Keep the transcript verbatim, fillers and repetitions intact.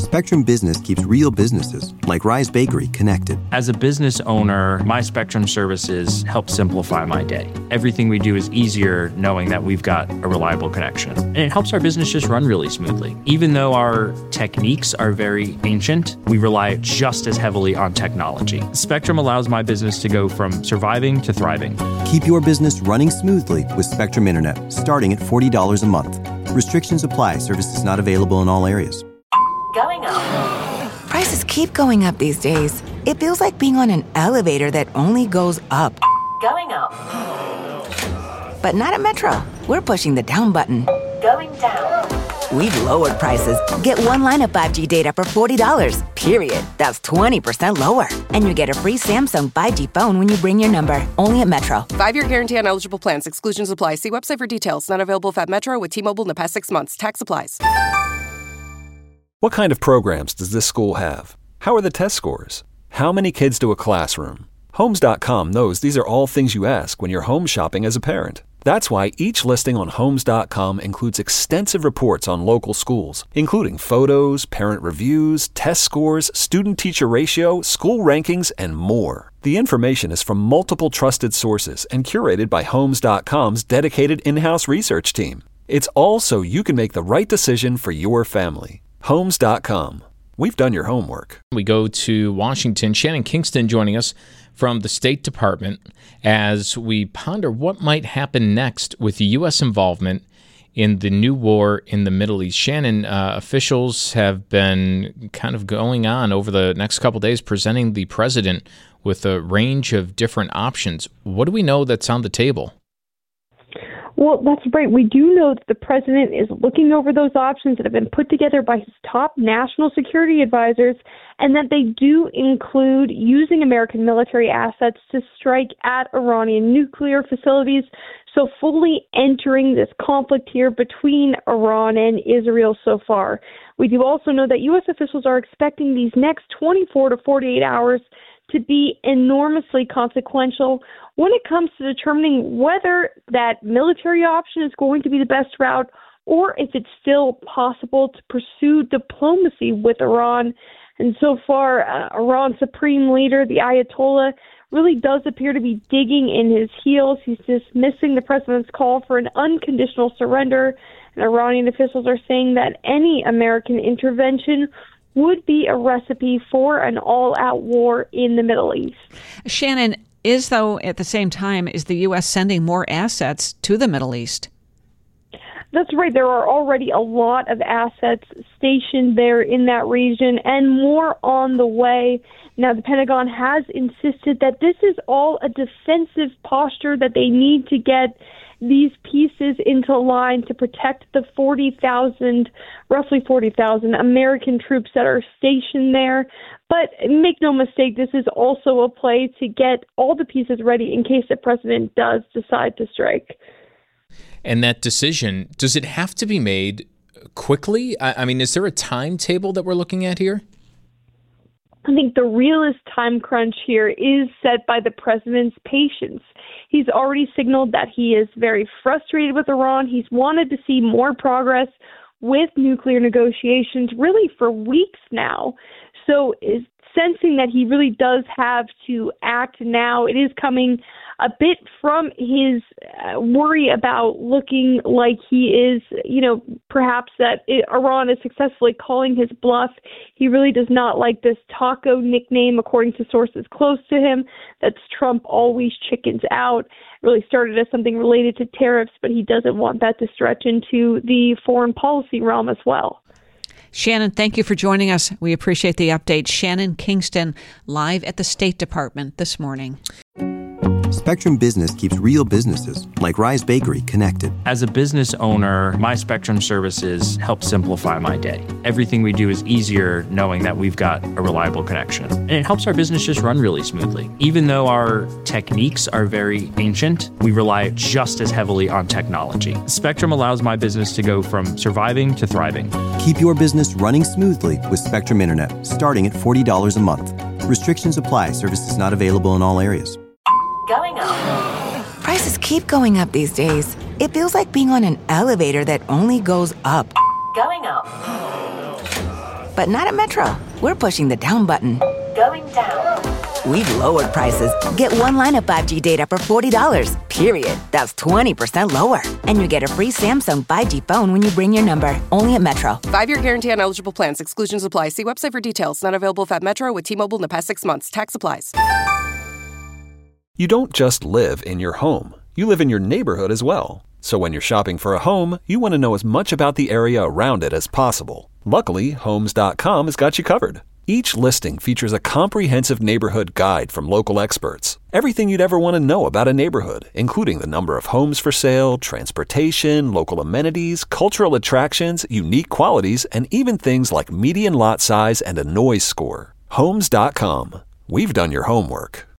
Spectrum Business keeps real businesses, like Rise Bakery, connected. As a business owner, my Spectrum services help simplify my day. Everything we do is easier knowing that we've got a reliable connection. And it helps our business just run really smoothly. Even though our techniques are very ancient, we rely just as heavily on technology. Spectrum allows my business to go from surviving to thriving. Keep your business running smoothly with Spectrum Internet, starting at forty dollars a month. Restrictions apply. Services not available in all areas. Going up. Prices keep going up these days. It feels like being on an elevator that only goes up. Going up. But not at Metro. We're pushing the down button. Going down. We've lowered prices. Get one line of five G data for forty dollars, period. That's twenty percent lower. And you get a free Samsung five G phone when you bring your number. Only at Metro. Five-year guarantee on eligible plans. Exclusions apply. See website for details. Not available if at Metro with T-Mobile in the past six months. Tax applies. What kind of programs does this school have? How are the test scores? How many kids do a classroom? Homes dot com knows these are all things you ask when you're home shopping as a parent. That's why each listing on Homes dot com includes extensive reports on local schools, including photos, parent reviews, test scores, student-teacher ratio, school rankings, and more. The information is from multiple trusted sources and curated by Homes dot com's dedicated in-house research team. It's all so you can make the right decision for your family. Homes dot com. We've done your homework. We go to Washington. Shannon Kingston joining us from the State Department as we ponder what might happen next with the U S involvement in the new war in the Middle East. Shannon, uh, officials have been kind of going on over the next couple of days presenting the president with a range of different options. What do we know that's on the table? Well, that's right. We do know that the president is looking over those options that have been put together by his top national security advisors, and that they do include using American military assets to strike at Iranian nuclear facilities, so fully entering this conflict here between Iran and Israel so far. We do also know that U S officials are expecting these next twenty-four to forty-eight hours to be enormously consequential when it comes to determining whether that military option is going to be the best route, or if it's still possible to pursue diplomacy with Iran. And so far, uh, Iran's supreme leader, the Ayatollah, really does appear to be digging in his heels. He's dismissing the president's call for an unconditional surrender, and Iranian officials are saying that any American intervention would be a recipe for an all-out war in the Middle East. Shannon, is, though, at the same time, is the U S sending more assets to the Middle East? That's right. There are already a lot of assets stationed there in that region, and more on the way. Now, the Pentagon has insisted that this is all a defensive posture, that they need to get these pieces into line to protect the forty thousand, roughly forty thousand American troops that are stationed there. But make no mistake, this is also a play to get all the pieces ready in case the president does decide to strike. And that decision, does it have to be made quickly? I, I mean, is there a timetable that we're looking at here? I think the realist time crunch here is set by the president's patience. He's already signaled that he is very frustrated with Iran. He's wanted to see more progress with nuclear negotiations really for weeks now. So is sensing that he really does have to act now. It is coming a bit from his uh, worry about looking like he is, you know, perhaps that it, Iran is successfully calling his bluff. He really does not like this taco nickname, according to sources close to him. That's Trump always chickens out. It really started as something related to tariffs, but he doesn't want that to stretch into the foreign policy realm as well. Shannon, thank you for joining us. We appreciate the update. Shannon Kingston, live at the State Department this morning. Spectrum Business keeps real businesses, like Rise Bakery, connected. As a business owner, my Spectrum services help simplify my day. Everything we do is easier knowing that we've got a reliable connection. And it helps our business just run really smoothly. Even though our techniques are very ancient, we rely just as heavily on technology. Spectrum allows my business to go from surviving to thriving. Keep your business running smoothly with Spectrum Internet, starting at forty dollars a month. Restrictions apply. Services not available in all areas. Going up. Prices keep going up these days. It feels like being on an elevator that only goes up. Going up. But not at Metro. We're pushing the down button. Going down. We've lowered prices. Get one line of five G data for forty dollars, period. That's twenty percent lower. And you get a free Samsung five G phone when you bring your number. Only at Metro. Five-year guarantee on eligible plans. Exclusions apply. See website for details. Not available if at Metro with T-Mobile in the past six months. Tax applies. You don't just live in your home. You live in your neighborhood as well. So when you're shopping for a home, you want to know as much about the area around it as possible. Luckily, Homes dot com has got you covered. Each listing features a comprehensive neighborhood guide from local experts. Everything you'd ever want to know about a neighborhood, including the number of homes for sale, transportation, local amenities, cultural attractions, unique qualities, and even things like median lot size and a noise score. Homes dot com. We've done your homework.